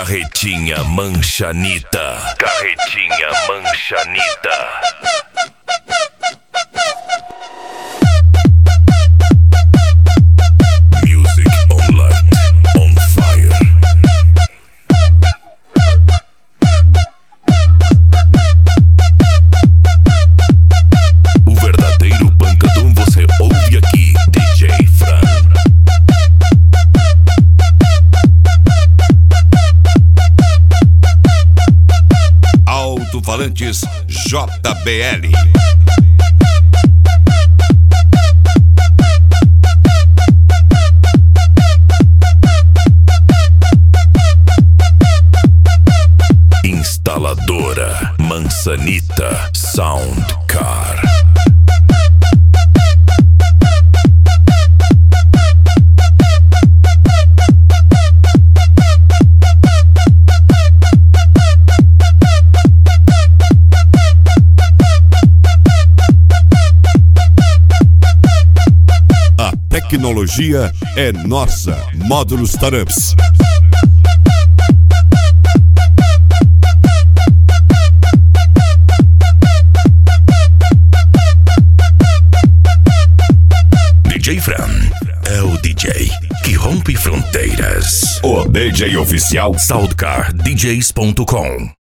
Carretinha Manchanita. Carretinha Manchanita. Music online, on fire. O verdadeiro pancadão você ouve aqui, DJ Fran. Alto-falantes JBL. Instaladora Mansanita Soundcar. A tecnologia é nossa. Módulos Startups. DJ Fran é o DJ que rompe fronteiras. O DJ oficial SoundcarDJs.com.